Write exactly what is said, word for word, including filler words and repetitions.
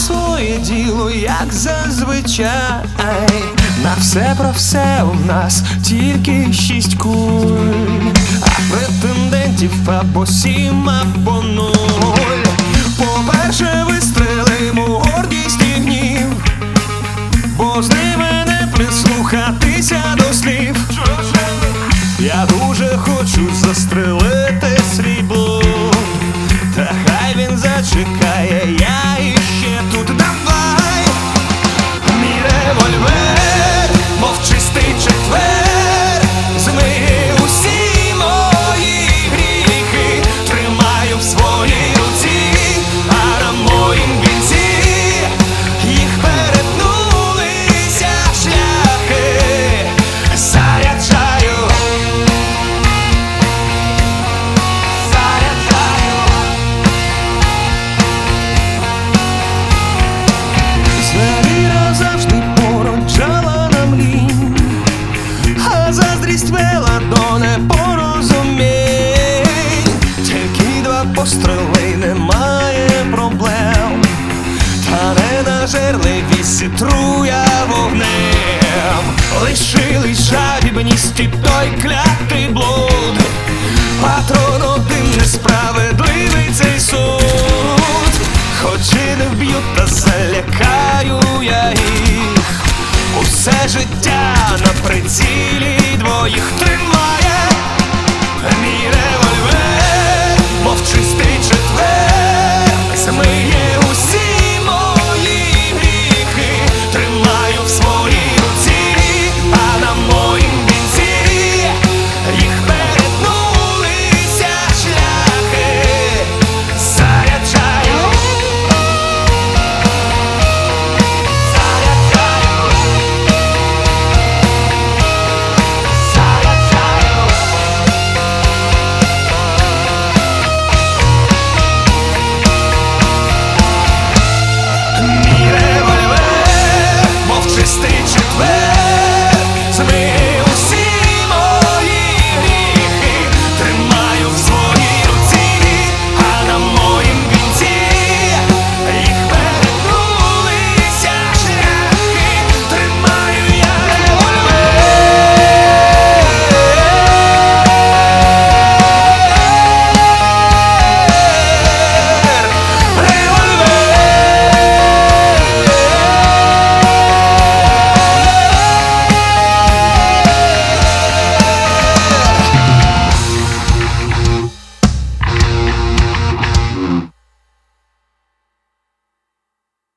своє діло, як зазвичай. На все про все у нас тільки шість куль, а претендентів або сім, або нуль. По-перше, вистрелимо гордість і гнів, бо з ними не прислухатися до слів. Я дуже хочу застрелити свій блуд, та хай він зачекає, я іще тут. Давай, мій револьвер, мов чистий четвер, змиє усі мої гріхи, тримаю в своїй руці, а на моїм вінці їх перетнулися шляхи. Заряджаю, заряджаю. Зневіра завжди породжала нам лінь, а заздрість вела до непорозумінь. Тільки два постріли, немає проблем, та ненажерливість труя вогнем. Лишились жадібність і той клятий блуд, патрон один, несправедливий цей суд. Хоч і не вб'ють, та залякаю я їх, усе життя на прицілі двоїх тримає мій револьвер.